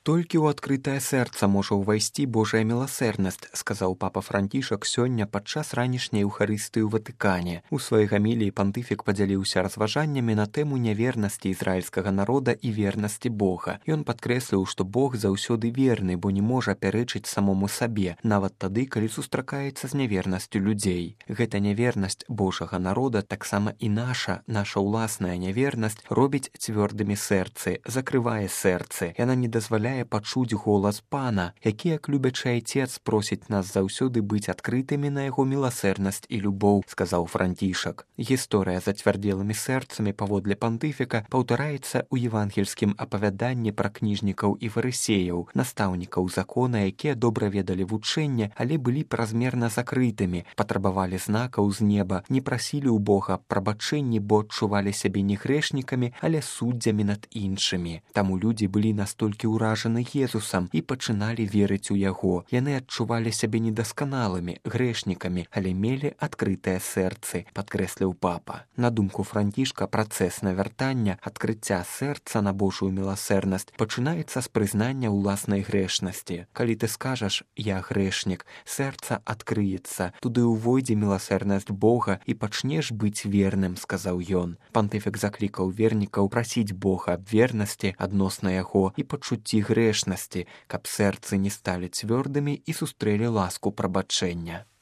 Толькі ў адкрытае сэрца можа ўвайсці Божая міласэрнасць, сказаў папа Францішак сёння падчас ранішняй эўхарыстыі ў Ватыкане. У сваёй гаміліі пантыфік падзяліўся разважаннямі на тэму нявернасці ізраільскага народа і вернасці Бога. Ён падкрэсліў, што Бог заўсёды верны, бо не можа пярэчыць самому сабе, нават тады, калі сустракаецца з нявернасцю людзей. Гэта нявернасць Божага народа, таксама і наша ўласная нявернасць робіць цвёрдымі сэрцы, закрывае сэрцы. Яна не дазваляе пачуць голас Пана, які, як любячы айцец, просіць нас заўсёды быць адкрытымі на яго міласэрнасць і любоў, сказаў Францішак. Гісторыя з ацвярдзелымі сэрцамі паводле пантыфіка паўтараецца ў евангельскім апавяданні пра кніжнікаў і фарысеяў, настаўнікаў закона, якія добра ведалі вучэнне, але былі празмерна закрытымі, патрабавалі знакаў з неба, не прасілі ў Бога прабачэнні, бо адчувалі сябе не грэшнікамі, але суддзямі над іншымі. Таму людзі былі настолькі ўражаны Езусам і пачыналі верыць у яго. Яны адчувалі сябе недасканалымі, грэшнікамі, але мелі адкрытыя сэрцы, падкрэсліў папа. На думку Францішка, працэс навяртання, адкрыцця сэрца на Божую міласэрнасць пачынаецца з прызнання ўласнай грэшнасці. Калі ты скажаш «я грэшнік», сэрца адкрыецца, туды ўвойдзе міласэрнасць Бога і пачнеш быць верным, сказаў ён. Пантыфік заклікаў вернікаў прасіць Бога аб вернасці адносна яго і пачуцці грэшнасці, каб сэрцы не сталі цвёрдымі і сустрэлі ласку прабачэння.